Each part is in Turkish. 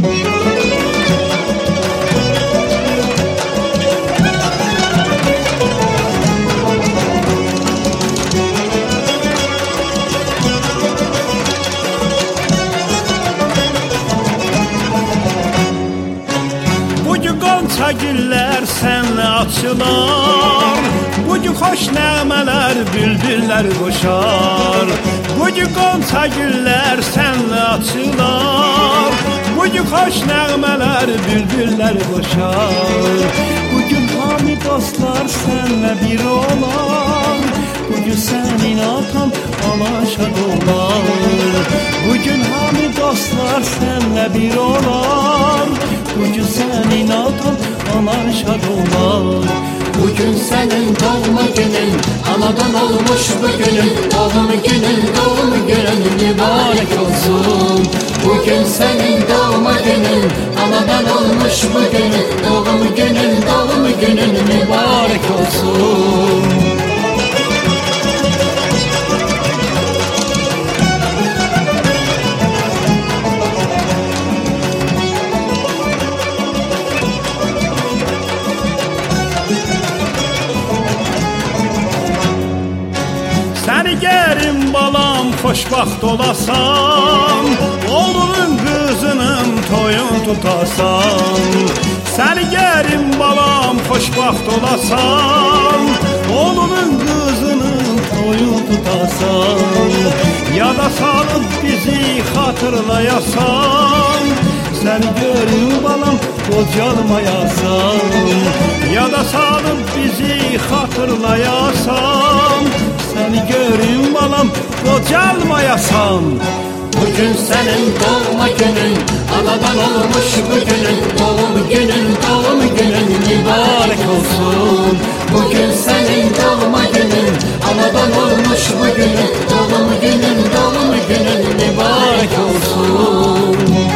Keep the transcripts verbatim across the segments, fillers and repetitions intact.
Güllər sənlə açılar, bugün xoş nəğmələr bülbüllər qoşar. Bugün qonça güllər sənlə açılar, bugün xoş nəğmələr bülbüllər qoşar. Bugün hamı dostlar sənlə bir olar, bugün sənin atan anan şad olar. Bugün hamı dostlar sənlə bir olar, bugün sənin atan anan şad olar. Bugün senin doğma günün, anadan olmuş bugünün. Doğum günün, doğum günün mübarek olsun. Bugün senin doğma günün, anadan olmuş bugünün. Doğum günün, doğum günün mübarek olsun. Səni gərim balam, xoşbaxt olasan, oğlunun qızının toyun tutasan. Səni gərim balam, xoşbaxt olasan, oğlunun qızının toyun tutasan. Yada salıb bizi xatırlayasan, səni gərim balam, qocalmayasan. Yada salıb bizi xatırlayasan, səni görüm balam, qocalmayasan. Bugün senin doğma günün, anadan olmuş bugünün. Doğum günün, doğum günün mübarek olsun. Bugün senin doğma günün, anadan olmuş bugünün. Doğum günün, doğum günün mübarek olsun.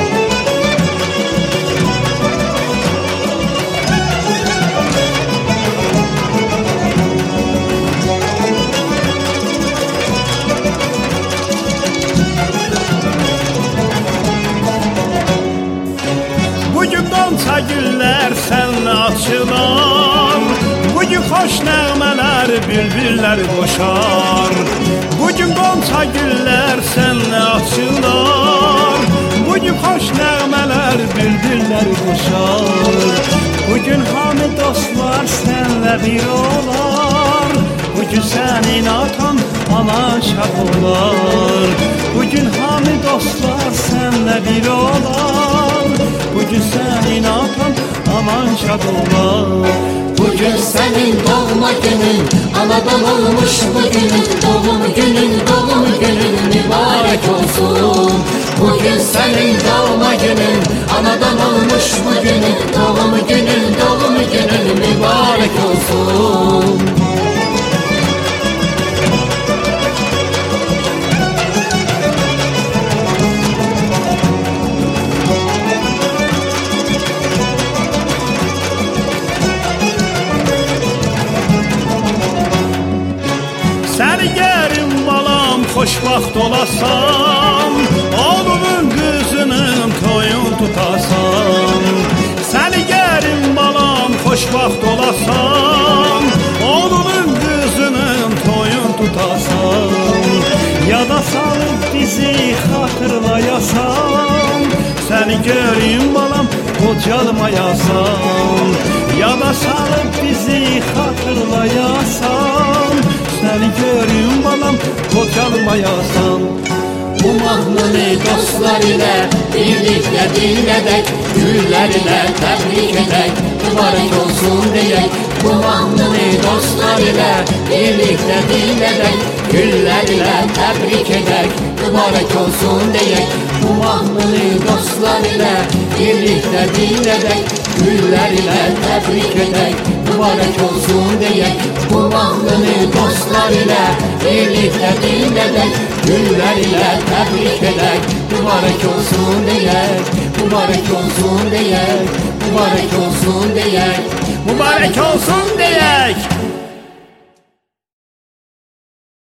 Güllər sənlə açılar, bugün xoş nəğmələr bülbüllər qoşar. Bugün qonça güllər sənlə açılar, bugün xoş nəğmələr bülbüllər qoşar. Bugün hamı dostlar sənlə bir olar, bugün sənin atan anan şad olar. Bugün hamı dostlar sənlə bir olar, bugün sənin atan aman şad olar. Bugün senin doğma günün, anadan olmuş bugünün. Doğum günün, doğum günün mübarek olsun. Bugün senin doğma günün, anadan olmuş bugünün. Doğum günün, doğum günün mübarek olsun. Səni gərim balam, xoşbaxt olasan, oğlunun qızının toyun tutasan. Səni gərim balam, xoşbaxt olasan, oğlunun qızının toyun tutasan. Yada salıb bizi xatırlayasan, səni gərim balam, qocalmayasan. Yada salıb bizi xatırlayasan, səni görüm balam, qocalmayasan. Bu mahnını dostlar ile birlikte dinledek, güller ile tebrik edek, mübarek olsun diyek. Bu mahnını dostlar ile birlikte dinledek, güller ile tebrik edek, mübarek olsun diyek. Bu mahnını dostlar ile birlikte dinledek, güller ile tebrik edek, mübarek olsun diyek. Bu mahnını dostlar ile birlikte dinledek, güller ile tebrik edek, mübarek olsun diyek, mübarek olsun diyek, mübarek olsun diyek, mübarek olsun diyek.